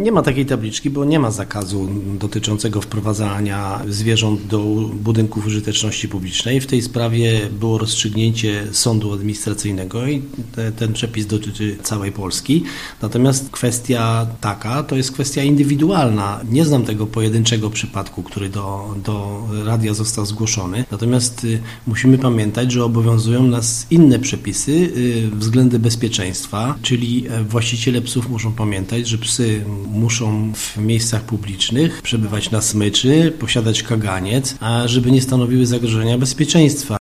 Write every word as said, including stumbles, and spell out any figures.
Nie ma takiej tabliczki, bo nie ma zakazu dotyczącego wprowadzania zwierząt do budynków użyteczności publicznej. W tej sprawie było rozstrzygnięcie sądu administracyjnego i te, ten przepis dotyczy całej Polski. Natomiast kwestia taka to jest kwestia indywidualna. Nie znam tego pojedynczego przypadku, który do, do radia został zgłoszony. Natomiast y, musimy pamiętać, że obowiązują nas inne przepisy y, względy bezpieczeństwa, czyli właściciele psów muszą pamiętać, że psy muszą w miejscach publicznych przebywać na smyczy, posiadać kaganiec, a żeby nie stanowiły zagrożenia bezpieczeństwa.